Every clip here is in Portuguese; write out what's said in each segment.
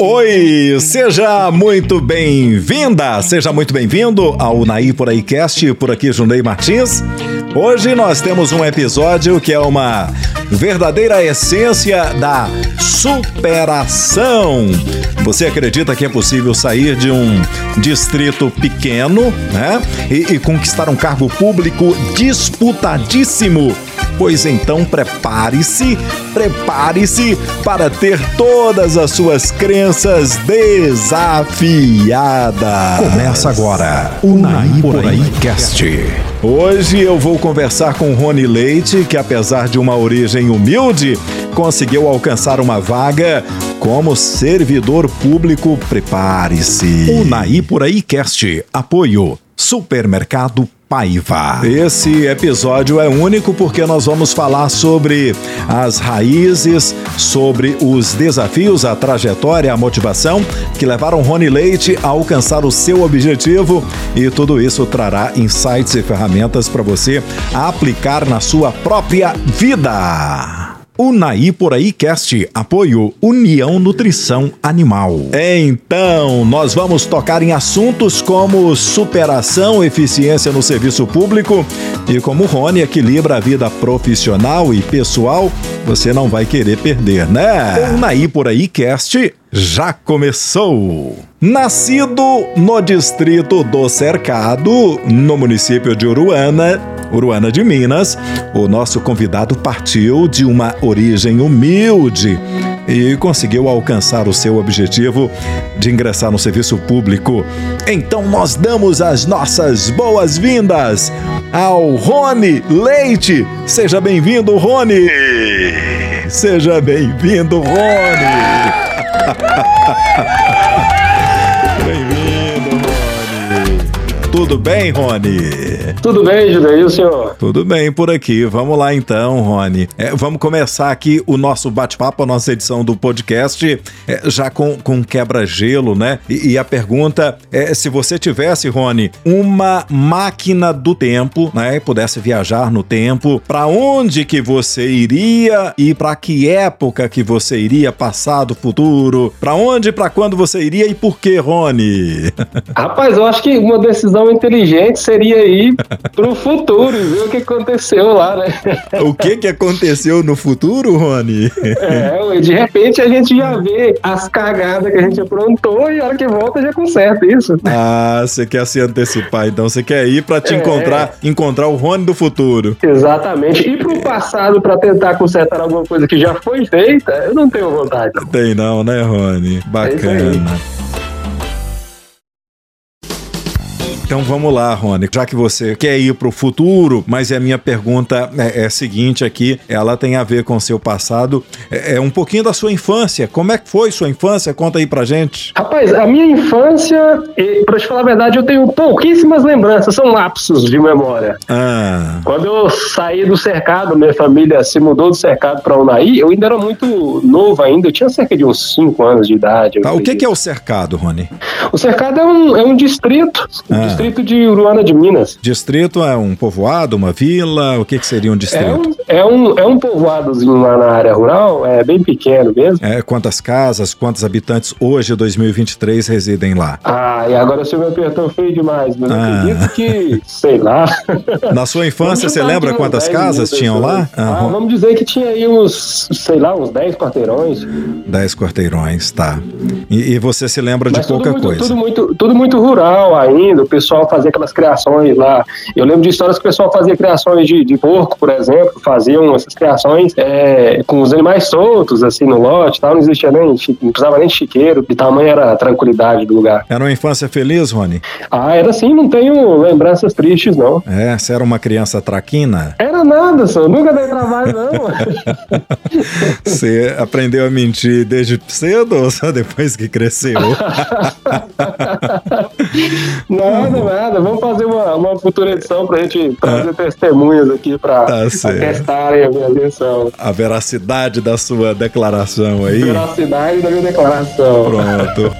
Oi, seja muito bem-vinda, seja muito bem-vindo ao Unai Por Aí Cast, por aqui Junei Martins. Hoje nós temos um episódio que é uma verdadeira essência da superação. Você acredita que é possível sair de um distrito pequeno, né, e conquistar um cargo público disputadíssimo? Pois então prepare-se para ter todas as suas crenças desafiadas. Começa agora o Unai Por Aí Cast. Hoje eu vou conversar com Rony Leite, que apesar de uma origem humilde, conseguiu alcançar uma vaga como servidor público. Prepare-se. Unai Por Aí Cast. Apoio Supermercado Paiva. Esse episódio é único porque nós vamos falar sobre as raízes, sobre os desafios, a trajetória, a motivação que levaram Rony Leite a alcançar o seu objetivo, e tudo isso trará insights e ferramentas para você aplicar na sua própria vida. Unai Por Aí Cast, apoio União Nutrição Animal. Então, nós vamos tocar em assuntos como superação, eficiência no serviço público e como o Rony equilibra a vida profissional e pessoal. Você não vai querer perder, né? Unai Por Aí Cast já começou! Nascido no distrito do Cercado, no município de Uruana de Minas, o nosso convidado partiu de uma origem humilde e conseguiu alcançar o seu objetivo de ingressar no serviço público. Então nós damos as nossas boas-vindas ao Rony Leite. Seja bem-vindo, Rony! Seja bem-vindo, Rony! Bem-vindo, Rony! Tudo bem, Rony? Tudo bem, Júlio, e o senhor? Tudo bem por aqui. Vamos lá então, Rony. Vamos começar aqui o nosso bate-papo, a nossa edição do podcast, já com quebra-gelo, né? E a pergunta é, se você tivesse, Rony, uma máquina do tempo, né, e pudesse viajar no tempo, para onde que você iria e para que época que você iria, passado, futuro? Para onde, para quando você iria e por que, Rony? Rapaz, eu acho que uma decisão inteligente seria ir pro futuro e ver o que aconteceu lá, né? O que aconteceu no futuro, Rony? De repente a gente já vê as cagadas que a gente aprontou e a hora que volta já conserta isso. Ah, você quer se antecipar, então você quer ir pra te encontrar o Rony do futuro. Exatamente. Ir pro passado pra tentar consertar alguma coisa que já foi feita, eu não tenho vontade. Não. Tem não, né, Rony? Bacana. Então vamos lá, Rony, já que você quer ir pro futuro, mas a minha pergunta é a seguinte aqui, ela tem a ver com o seu passado, é um pouquinho da sua infância. Como é que foi sua infância? Conta aí pra gente. Rapaz, a minha infância, pra te falar a verdade, eu tenho pouquíssimas lembranças, são lapsos de memória. Quando eu saí do Cercado, minha família se mudou do Cercado pra Unai, eu ainda era muito novo ainda, eu tinha cerca de uns 5 anos de idade. Tá, o que é o Cercado, Rony? O Cercado é um distrito, distrito de Uruana de Minas. Distrito é um povoado, uma vila? O que seria um distrito? É um povoadozinho lá na área rural, é bem pequeno mesmo. Quantas casas, quantos habitantes hoje, 2023, residem lá? E agora você me apertou feio demais, mas eu acredito que, sei lá. Na sua infância, você lembra quantas casas tinham lá? Vamos dizer que tinha aí uns 10 quarteirões. 10 quarteirões, tá. E você se lembra de pouca coisa? Tudo muito rural ainda, o pessoal fazia aquelas criações lá. Eu lembro de histórias que o pessoal fazia criações de porco, por exemplo, faziam essas criações com os animais soltos, assim, no lote e tal, não existia não precisava nem de chiqueiro, de tamanho era a tranquilidade do lugar. Era uma infância feliz, Rony? Era assim, não tenho lembranças tristes, não. Você era uma criança traquina? Era nada, só, nunca dei trabalho, não. Você aprendeu a mentir desde cedo ou só depois que cresceu? Nada. Vamos fazer uma futura edição pra gente trazer testemunhas aqui pra testarem a minha atenção. A veracidade da sua declaração aí. Veracidade da minha declaração. Pronto.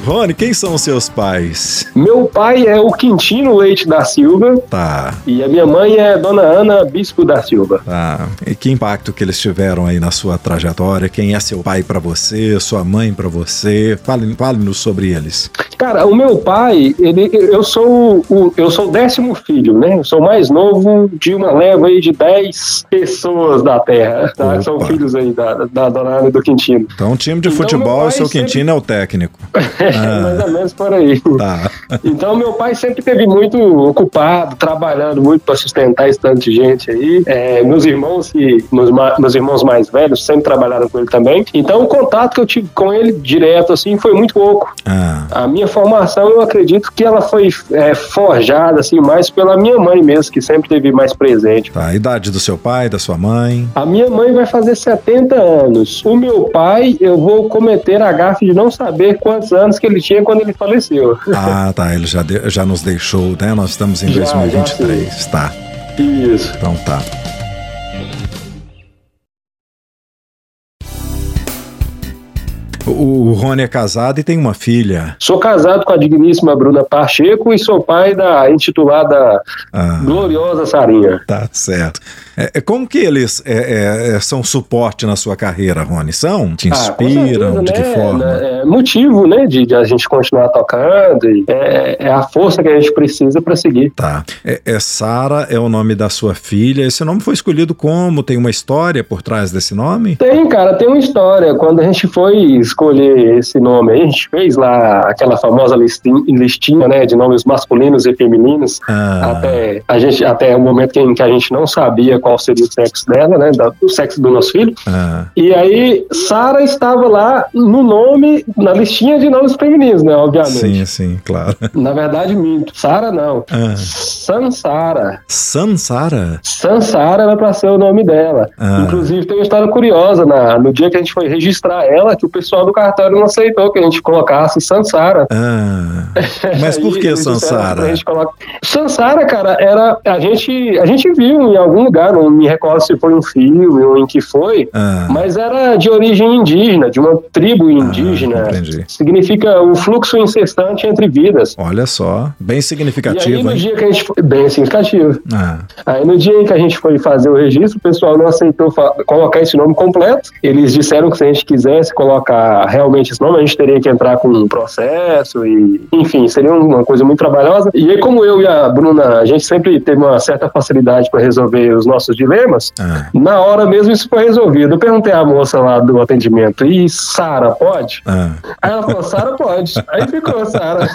Rony, quem são os seus pais? Meu pai é o Quintino Leite da Silva. Tá. E a minha mãe é Dona Ana Bispo da Silva. Tá. E que impacto que eles tiveram aí na sua trajetória? Quem é seu pai pra você, sua mãe pra você? Fale-nos sobre eles. Cara, o meu pai, eu sou o 10º filho, né? Eu sou o mais novo de uma leva aí de 10 pessoas da terra, tá? São filhos aí da Dona Ana e do Quintino. Então, time de futebol, o seu Quintino é o técnico. Mais ou menos por aí. Tá. Então, meu pai sempre esteve muito ocupado, trabalhando muito para sustentar esse tanto de gente aí. Meus irmãos mais velhos sempre trabalharam com ele também. Então, o contato que eu tive com ele direto, assim, foi muito pouco. A minha formação, eu acredito que ela foi forjada, assim, mais pela minha mãe mesmo, que sempre esteve mais presente. Tá, a idade do seu pai, da sua mãe? A minha mãe vai fazer 70 anos. O meu pai, eu vou cometer a gafe de não saber quantos anos que ele tinha quando ele faleceu. Ah, tá, ele já nos deixou, né? Nós estamos em 2023, tá. Isso. Então tá. O Rony é casado e tem uma filha. Sou casado com a digníssima Bruna Pacheco e sou pai da intitulada gloriosa Sarinha. Tá certo. Como que eles são suporte na sua carreira, Rony? São? Te inspiram? Certeza, de que forma? É motivo, né, de a gente continuar tocando. E é a força que a gente precisa para seguir. Tá. Sara é o nome da sua filha. Esse nome foi escolhido como? Tem uma história por trás desse nome? Tem, cara, tem uma história. Quando a gente foi escolher esse nome aí, a gente fez lá aquela famosa listinha, né, de nomes masculinos e femininos, até o momento em que a gente não sabia qual seria o sexo dela, né, o sexo do nosso filho. E aí, Sara estava lá no nome, na listinha de nomes femininos, né, obviamente. Sim, claro. Na verdade, minto. Sara não. Sansara. Sansara? Sansara era pra ser o nome dela. Inclusive, tem uma história curiosa. No dia que a gente foi registrar ela, que o pessoal do cartório não aceitou que a gente colocasse Sansara. Mas por que Sansara? Sansara, cara, a gente viu em algum lugar, não me recordo se foi um filme ou em que foi, mas era de origem indígena, de uma tribo indígena. Entendi. Significa o fluxo incessante entre vidas. Olha só, bem significativo, e aí, no hein? dia que a gente foi, bem significativo. Aí no dia em que a gente foi fazer o registro, o pessoal não aceitou colocar esse nome completo. Eles disseram que se a gente quisesse colocar realmente esse nome, a gente teria que entrar com um processo e, enfim, seria uma coisa muito trabalhosa. E aí, como eu e a Bruna, a gente sempre teve uma certa facilidade para resolver os nossos dilemas, na hora mesmo isso foi resolvido. Eu perguntei à moça lá do atendimento, e Sara, pode? Aí ela falou, Sara, pode. Aí ficou, Sara.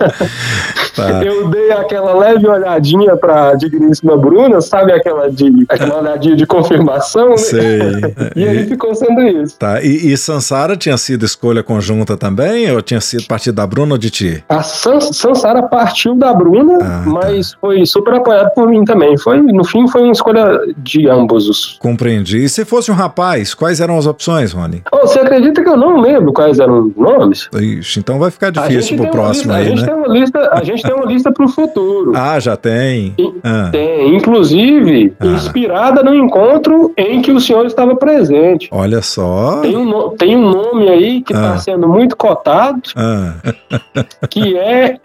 Eu dei aquela leve olhadinha pra digníssima Bruna, sabe aquela olhadinha de confirmação, né? Sei. E aí ficou sendo isso. Tá, e Sansara tinha sido escolha conjunta também, ou tinha sido partido da Bruna ou de ti? A Sansara partiu da Bruna, mas foi super apoiado por mim também. No fim, foi uma escolha de ambos. Compreendi. E se fosse um rapaz, quais eram as opções, Rony? Você acredita que eu não lembro quais eram os nomes? Ixi, então vai ficar difícil pro próximo aí, né? A gente tem uma lista pro futuro. Já tem? Tem, inclusive, inspirada no encontro em que o senhor estava presente. Olha só. Tem um nome aí que está sendo muito cotado, que é...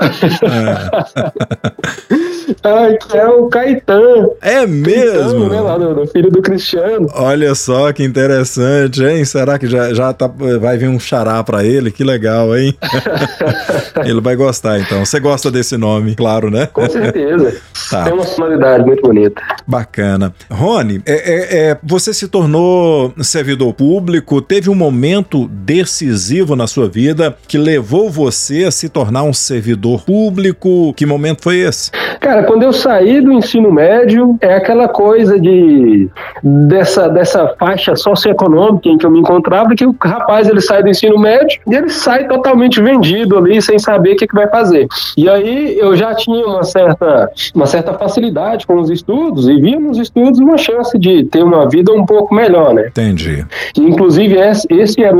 que é o Caetano. É mesmo? Caetano, né, lá do filho do Cristiano. Olha só que interessante, hein? Será que já vai vir um xará pra ele? Que legal, hein? Ele vai gostar, então. Você gosta desse nome, claro, né? Com certeza. Tem uma sonoridade muito bonita. Bacana. Rony, você se tornou servidor público, teve um momento decisivo na sua vida que levou você a se tornar um servidor público. Que momento foi esse? Cara, quando eu saí do ensino médio, é aquela coisa dessa faixa socioeconômica em que eu me encontrava, que o rapaz, ele sai do ensino médio e ele sai totalmente vendido ali, sem saber o que vai fazer. E aí eu já tinha uma certa facilidade com os estudos e via nos estudos uma chance de ter uma vida um pouco melhor, né? Entendi. E, inclusive, esse era o objetivo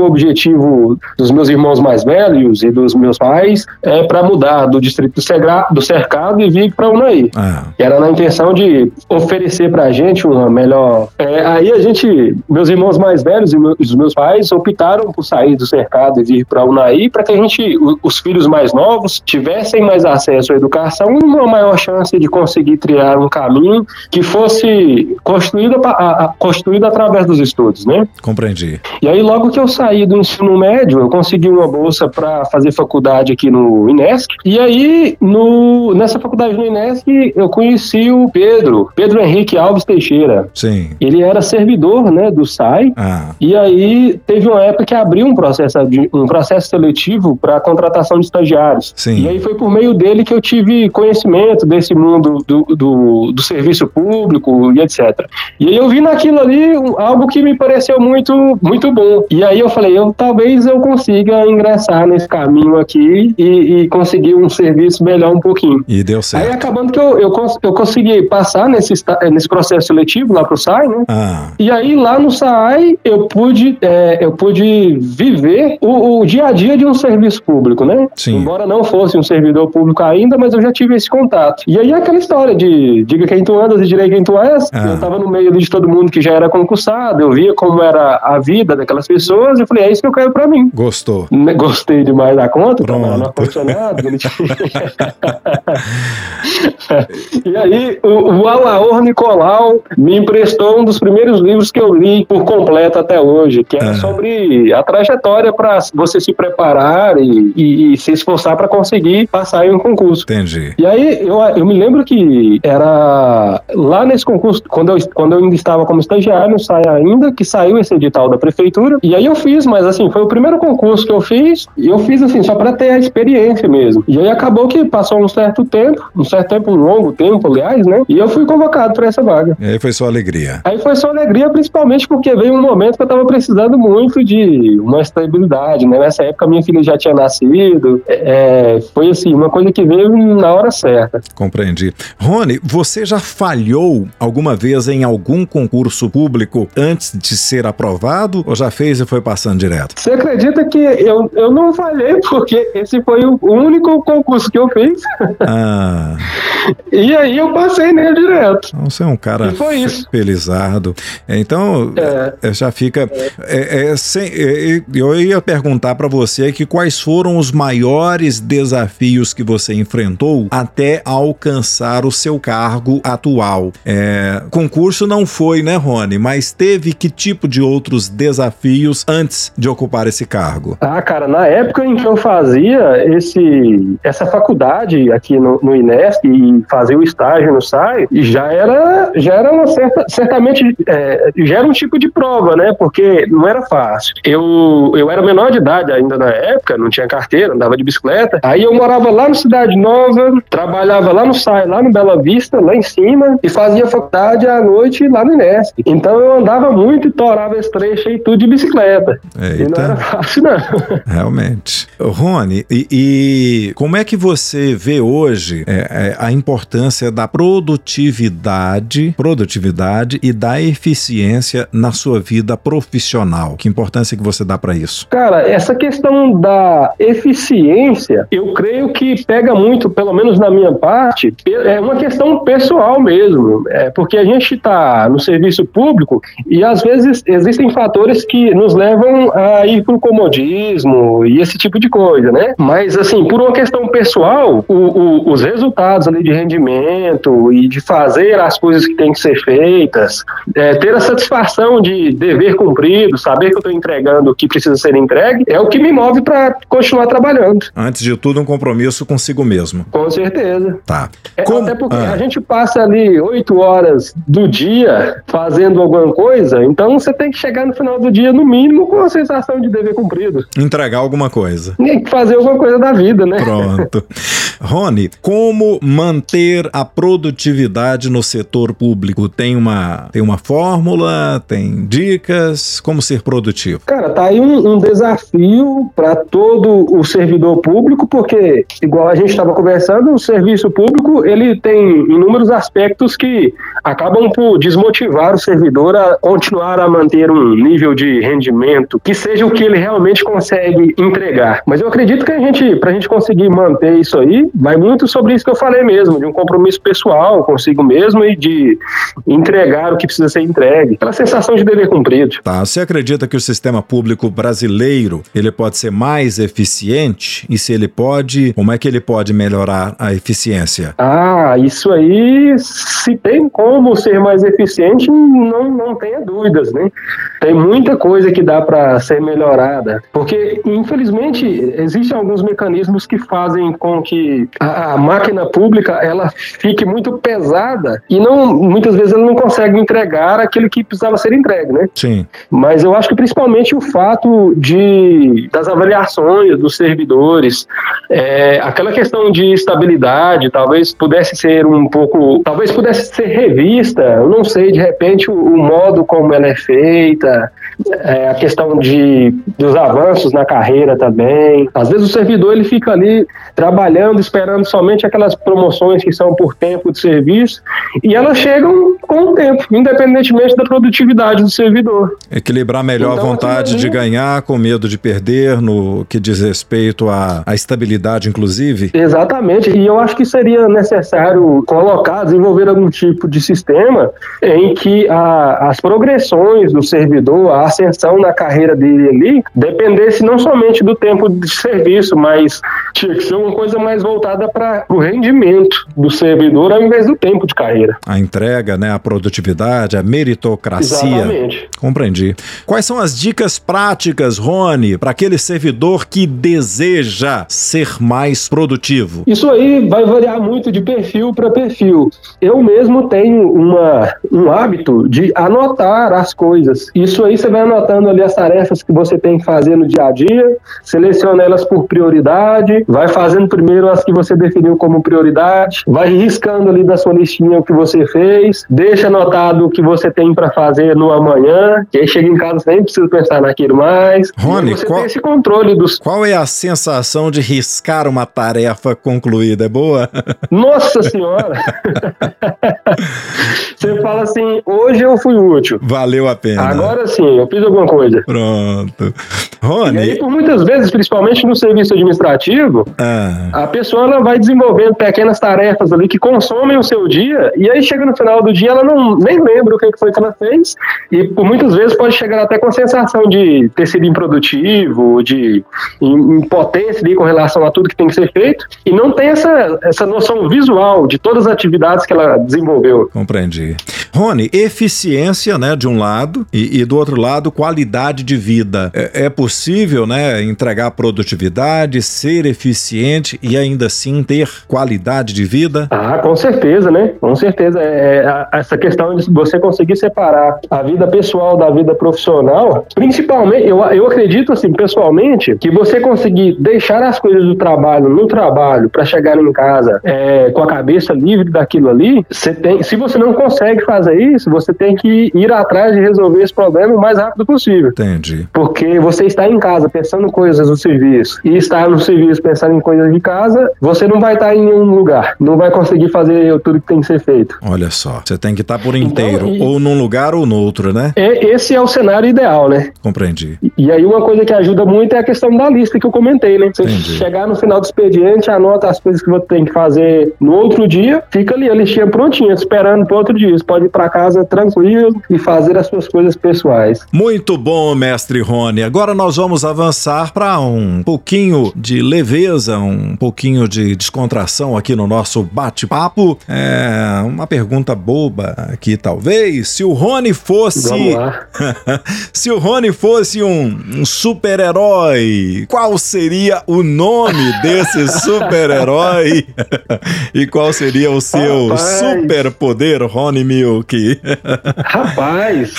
seletivo dos meus irmãos mais velhos e dos meus pais para mudar do distrito do Cercado e vir para Unaí. Que era na intenção de oferecer para a gente uma melhor... Aí meus irmãos mais velhos e os meus pais optaram por sair do Cercado e vir para Unaí para que os filhos mais novos tivessem mais acesso à educação e uma maior chance de conseguir trilhar um caminho que fosse construído através dos estudos, né? Compreendi. E aí, logo que eu saí do ensino médio, eu consegui uma bolsa para fazer faculdade aqui no INESC. E aí, nessa faculdade no INESC, eu conheci o Pedro Henrique Alves Teixeira. Sim. Ele era servidor, né, do SAI. E aí, teve uma época que abriu um processo seletivo para contratação de estagiários. Sim. E aí foi por meio dele que eu tive conhecimento desse mundo do serviço público e etc. E aí eu vi naquilo ali algo que me pareceu muito, muito bom. E aí eu falei, talvez eu consiga ingressar nesse caminho aqui e conseguir um serviço melhor um pouquinho. E deu certo. Aí acabando que eu consegui passar nesse processo seletivo lá pro SAI, né? E aí lá no SAI eu pude viver o dia a dia de um serviço público, né? Sim. Embora não fosse um servidor público ainda, mas eu já tive esse contato. E aí aquela história de diga quem tu andas e direi quem tu és. Eu tava no meio de todo mundo que já era concursado, eu via como era a vida daquelas pessoas, eu falei, é isso que eu quero pra mim. Gostou? Gostei demais da conta, trabalhar no ar-condicionado, bonitinho. E aí, o Alaor Nicolau me emprestou um dos primeiros livros que eu li por completo até hoje, que era sobre a trajetória para você se preparar e se esforçar para conseguir passar em um concurso. Entendi. E aí, eu me lembro que era lá nesse concurso, quando eu ainda estava como estagiário, no SAI ainda, que saiu esse edital da prefeitura, e aí eu fiz, mas assim, foi o primeiro concurso que eu fiz, e eu fiz assim, só para ter a experiência mesmo. E aí acabou que passou um longo tempo, aliás, né, e eu fui convocado para essa vaga. E aí foi só alegria. Aí foi só alegria, principalmente porque veio um momento que eu estava precisando muito de uma estabilidade, né, nessa época minha filha já tinha nascido, foi assim, uma coisa que veio na hora certa. Compreendi. Rony, você já falhou alguma vez em algum concurso público antes de ser aprovado ou já fez e foi passando direto? Você acredita que eu não falhei, porque esse foi o único concurso que eu fiz. E aí eu passei nele direto. Então, você é um cara felizardo. Então, já fica... eu ia perguntar para você que quais foram os maiores desafios que você enfrentou até alcançar o seu cargo atual. Concurso não foi, né, Rony? Mas teve que tipo de outros desafios antes de ocupar esse cargo? Cara, na época em que eu fazia essa faculdade aqui no INESC e fazia o estágio no SAI, já era uma certamente já era um tipo de prova, né? Porque não era fácil. Eu era menor de idade ainda na época, não tinha carteira, andava de bicicleta. Aí eu morava lá no Cidade Nova, trabalhava lá no SAI, lá no Bela Vista, lá em cima, e fazia faculdade à noite lá no INESC. Então eu andava muito e torava esse trecho aí tudo de bicicleta. Eita. E não era fácil, não. Realmente. Rony, e como é que você vê hoje a importância da produtividade e da eficiência na sua vida profissional? Que importância que você dá para isso? Cara, essa questão da eficiência, eu creio que pega muito, pelo menos na minha parte, é uma questão pessoal mesmo, porque a gente está no serviço público e às vezes existem fatores que nos levam a ir para o comodismo e esse tipo de coisa, né? Mas assim, por uma questão pessoal, os resultados ali de rendimento e de fazer as coisas que têm que ser feitas, ter a satisfação de dever cumprido, saber que eu estou entregando o que precisa ser entregue, é o que me move para continuar trabalhando. Antes de tudo, um compromisso consigo mesmo. Com certeza. Tá. Até porque a gente passa ali 8 horas do dia fazendo alguma coisa, então você tem que chegar no final do dia, no mínimo, com a sensação de dever cumprido. Entregar alguma coisa. Tem que fazer alguma coisa da vida, né? Pronto. Rony, como manter a produtividade no setor público? Tem uma fórmula? Tem dicas? Como ser produtivo? Cara, tá aí um desafio para todo o servidor público, porque, igual a gente estava conversando, o serviço público, ele tem inúmeros aspectos que acabam por desmotivar o servidor a continuar a manter um nível de rendimento que seja seja o que ele realmente consegue entregar. Mas eu acredito que pra gente conseguir manter isso aí, vai muito sobre isso que eu falei mesmo, de um compromisso pessoal consigo mesmo e de entregar o que precisa ser entregue. Aquela sensação de dever cumprido. Tá, você acredita que o sistema público brasileiro, ele pode ser mais eficiente? E se ele pode, como é que ele pode melhorar a eficiência? Isso aí, se tem como ser mais eficiente, não tenha dúvidas, né? Tem muita coisa que dá para ser melhorada, porque, infelizmente, existem alguns mecanismos que fazem com que a máquina pública, ela fique muito pesada e muitas vezes ela não consegue entregar aquilo que precisava ser entregue, né? Sim. Mas eu acho que principalmente o fato das avaliações dos servidores, aquela questão de estabilidade, talvez pudesse ser revista, eu não sei, de repente o modo como ela é feita, a questão dos avanços na carreira também. Às vezes o servidor ele fica ali trabalhando, esperando somente aquelas promoções que são por tempo de serviço, e elas chegam com o tempo, independentemente da produtividade do servidor. Equilibrar melhor a vontade de ganhar com medo de perder no que diz respeito à estabilidade, inclusive? Exatamente, e eu acho que seria necessário desenvolver algum tipo de sistema em que as progressões do servidor, a ascensão na carreira dele ali, dependesse não somente do tempo de serviço, mas tinha que ser uma coisa mais voltada para o rendimento do servidor ao invés do tempo de carreira. A entrega, né, a produtividade, a meritocracia. Exatamente. Compreendi. Quais são as dicas práticas, Rony, para aquele servidor que deseja ser mais produtivo? Isso aí vai variar muito de perfil para perfil. Eu mesmo tenho um hábito de anotar as coisas. Isso aí você vai anotando ali as tarefas que você tem que fazer no dia a dia, seleciona elas por prioridade, vai fazendo primeiro as que você definiu como prioridade, vai riscando ali da sua listinha o que você fez, deixa anotado o que você tem para fazer no amanhã, que aí chega em casa nem precisa pensar naquilo mais. Rony, você tem esse controle qual é a sensação de riscar uma tarefa concluída? É boa? Nossa Senhora! Você fala assim, hoje eu fui útil. Valeu a pena. Agora sim, eu fiz alguma coisa. Pronto. Rony... E aí, por muitas vezes, principalmente no serviço administrativo, a pessoa ela vai desenvolvendo pequenas tarefas ali que consomem o seu dia, e aí chega no final do dia, ela nem lembra o que foi que ela fez, e por muitas vezes pode chegar até com a sensação de ter sido improdutivo, de impotência ali com relação a tudo que tem que ser feito, e não tem essa noção visual de todas as atividades que ela desenvolveu. Compreendi. Rony, eficiência, né, de um lado, e do outro lado, qualidade de vida. É possível, né, entregar produtividade, ser eficiente e ainda assim ter qualidade de vida? Com certeza, né? Com certeza. Essa questão de você conseguir separar a vida pessoal da vida profissional, principalmente, eu acredito, assim, pessoalmente, que você conseguir deixar as coisas do trabalho no trabalho para chegar em casa com a cabeça livre daquilo ali, se você não consegue fazer isso, você tem que ir atrás de resolver esse problema o mais rápido possível. Entendi. Porque você está em casa pensando coisas do serviço e estar no serviço pensando em coisas de casa, você não vai estar em nenhum lugar, não vai conseguir fazer tudo que tem que ser feito. Olha só, você tem que estar por inteiro, ou num lugar ou no outro, né? Esse é o cenário ideal, né? Compreendi. E aí uma coisa que ajuda muito é a questão da lista que eu comentei, né? Você chegar no final do expediente, anota as coisas que você tem que fazer no outro dia, fica ali a listinha prontinha, esperando pro outro dia. Você pode ir para casa tranquilo e fazer as suas coisas pessoais. Muito bom, mestre Rony. Agora nós vamos avançar para um pouquinho de leveza, um pouquinho de descontração aqui no nosso bate-papo. Uma pergunta boba aqui, talvez. Se o Rony fosse... Vamos lá. Se o Rony fosse um super-herói, qual seria o nome desse super-herói? E qual seria o seu superpoder, Rony Milk? Rapaz!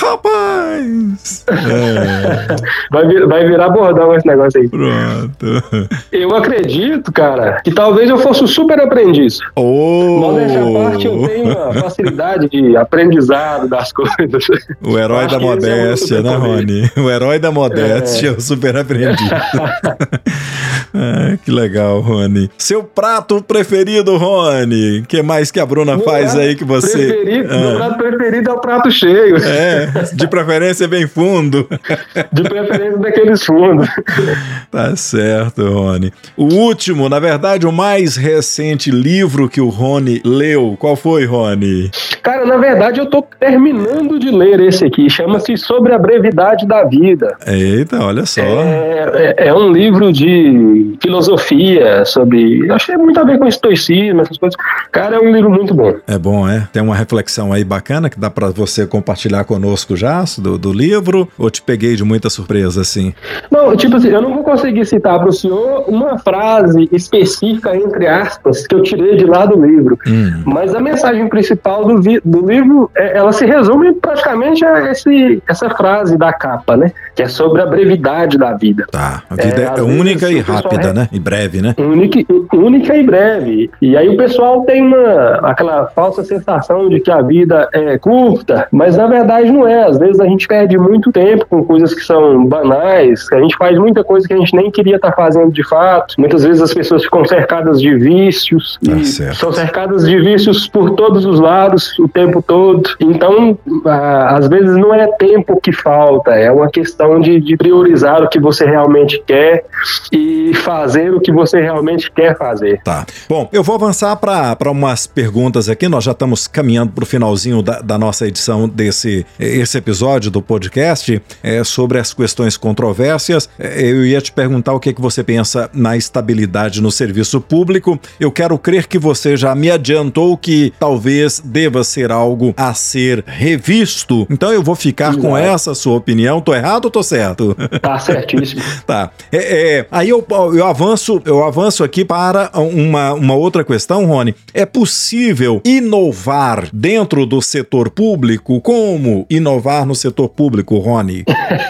É. Vai virar bordão esse negócio aí. Pronto. Eu acredito, cara, que talvez eu fosse o super aprendiz. Modéstia à parte, eu tenho uma facilidade de aprendizado das coisas. O herói da modéstia, né, Rony? O herói da modéstia, o super aprendiz. Que legal, Rony. Seu prato preferido, Rony? O que mais que a Bruna faz aí que você... Meu prato preferido é o prato cheio. De preferência preferência bem fundo. De preferência daqueles fundos. Tá certo, Rony. O último, na verdade, o mais recente livro que o Rony leu, qual foi, Rony? Cara, na verdade eu tô terminando de ler esse aqui, chama-se Sobre a Brevidade da Vida. Eita, olha só. É um livro de filosofia sobre... Eu achei muito a ver com estoicismo, essas coisas. Cara, é um livro muito bom. É bom, é? Tem uma reflexão aí bacana que dá pra você compartilhar conosco já, do livro, ou te peguei de muita surpresa, assim? Não, tipo assim, eu não vou conseguir citar pro senhor uma frase específica, entre aspas, que eu tirei de lá do livro, mas a mensagem principal do livro, ela se resume praticamente a essa frase da capa, né? Que é sobre a brevidade da vida. Tá, a vida é única e rápida, né? E breve, né? Única e breve. E aí o pessoal tem aquela falsa sensação de que a vida é curta, mas na verdade não é. Às vezes a gente perde muito tempo com coisas que são banais, que a gente faz muita coisa que a gente nem queria estar fazendo de fato. Muitas vezes as pessoas ficam cercadas de vícios, são cercadas de vícios por todos os lados, o tempo todo. Então, às vezes não é tempo que falta, é uma questão de priorizar o que você realmente quer e fazer o que você realmente quer fazer. Tá. Bom, eu vou avançar para umas perguntas aqui. Nós já estamos caminhando para o finalzinho da nossa edição desse episódio do podcast sobre as questões controvérsias. Eu ia te perguntar o que você pensa na estabilidade no serviço público. Eu quero crer que você já me adiantou que talvez deva ser algo a ser revisto. Então eu vou ficar com essa sua opinião. Tô errado ou tô certo? Tá certíssimo. Tá. Aí eu avanço aqui para uma outra questão, Rony. É possível inovar dentro do setor público? Como inovar no setor público, Rony?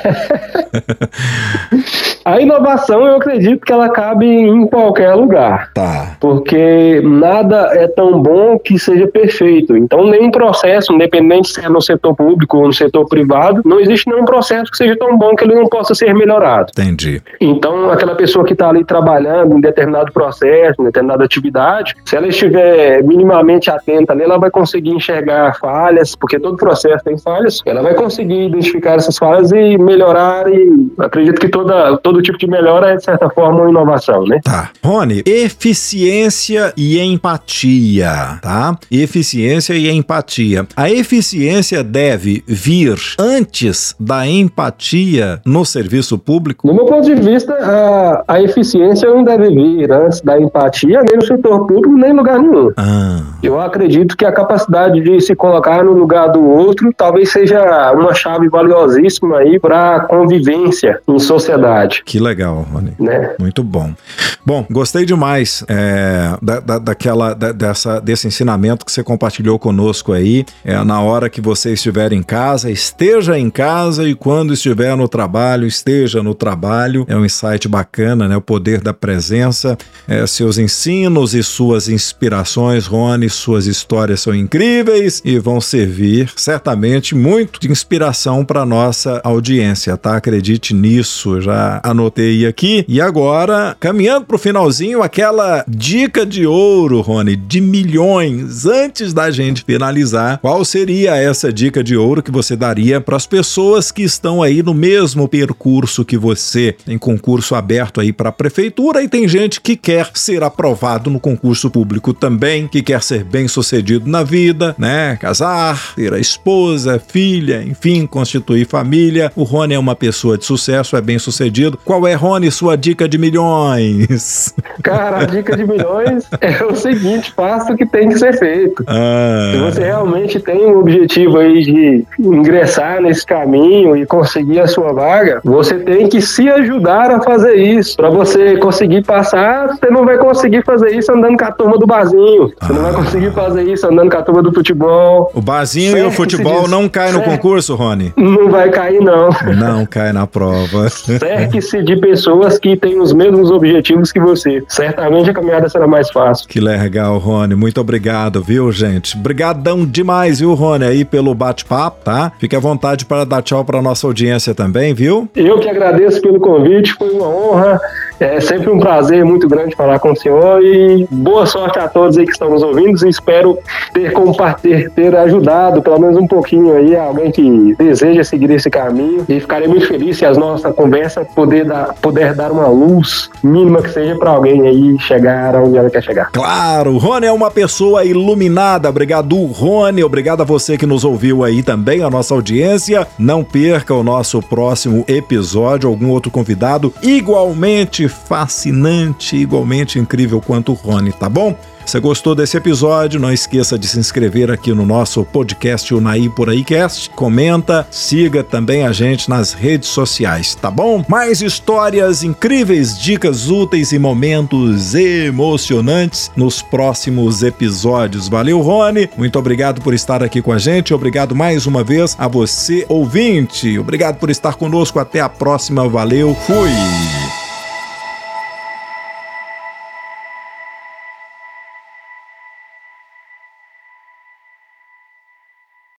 A inovação, eu acredito que ela cabe em qualquer lugar. Tá. Porque nada é tão bom que seja perfeito. Então, nenhum processo, independente se é no setor público ou no setor privado, não existe nenhum processo que seja tão bom que ele não possa ser melhorado. Entendi. Então, aquela pessoa que está ali trabalhando em determinado processo, em determinada atividade, se ela estiver minimamente atenta ali, ela vai conseguir enxergar falhas, porque todo processo tem falhas, ela vai conseguir identificar essas falhas e melhorar, e acredito que todo tipo de melhora é, de certa forma, uma inovação, né? Tá. Rony, eficiência e empatia, tá? Eficiência e empatia. A eficiência deve vir antes da empatia no serviço público? No meu ponto de vista, a eficiência não deve vir antes da empatia, nem no setor público, nem em lugar nenhum. Eu acredito que a capacidade de se colocar no lugar do outro talvez seja uma chave valiosíssima aí para a convivência em sociedade. Que legal, Rony. Né? Muito bom. Bom, gostei demais desse ensinamento que você compartilhou conosco aí. Na hora que você estiver em casa, esteja em casa, e quando estiver no trabalho, esteja no trabalho. É um insight bacana, né? O poder da presença. Seus ensinos e suas inspirações, Rony, suas histórias são incríveis e vão servir certamente muito de inspiração para nossa audiência, tá? Acredite nisso, já anotei aqui. E agora, caminhando pro finalzinho, aquela dica de ouro, Rony, de milhões. Antes da gente finalizar, qual seria essa dica de ouro que você daria para as pessoas que estão aí no mesmo percurso que você? Tem concurso aberto aí para a prefeitura e tem gente que quer ser aprovado no concurso público também, que quer ser bem-sucedido na vida, né? Casar, ter a esposa, filha, enfim, constituir família. O Rony é uma pessoa de sucesso, é bem-sucedido. Qual é, Rony, sua dica de milhões? Cara, a dica de milhões é o seguinte: faça o que tem que ser feito. Se você realmente tem um objetivo aí de ingressar nesse caminho e conseguir a sua vaga, você tem que se ajudar a fazer isso. Para você conseguir passar, você não vai conseguir fazer isso andando com a turma do barzinho. Você não vai conseguir fazer isso andando com a turma do futebol. O barzinho e o futebol não caem no concurso, Rony? Não vai cair, não. Não cai na prova. Cerque-se de pessoas que têm os mesmos objetivos que você. Certamente a caminhada será mais fácil. Que legal, Rony. Muito obrigado, viu, gente? Obrigadão demais, viu, Rony, aí pelo bate-papo, tá? Fique à vontade para dar tchau para nossa audiência também, viu? Eu que agradeço pelo convite, foi uma honra É sempre um prazer muito grande falar com o senhor e boa sorte a todos aí que estão nos ouvindo e espero ter ajudado pelo menos um pouquinho aí alguém que deseja seguir esse caminho e ficarei muito feliz se a nossa conversa puder dar uma luz mínima que seja para alguém aí chegar onde ela quer chegar. Claro, o Rony é uma pessoa iluminada. Obrigado, Rony. Obrigado a você que nos ouviu aí também, a nossa audiência. Não perca o nosso próximo episódio, algum outro convidado igualmente fascinante, igualmente incrível quanto o Rony, tá bom? Você gostou desse episódio? Não esqueça de se inscrever aqui no nosso podcast Unai Por Aí Cast. Comenta, siga também a gente nas redes sociais, tá bom? Mais histórias incríveis, dicas úteis e momentos emocionantes nos próximos episódios. Valeu, Rony. Muito obrigado por estar aqui com a gente. Obrigado mais uma vez a você, ouvinte. Obrigado por estar conosco. Até a próxima. Valeu. Fui.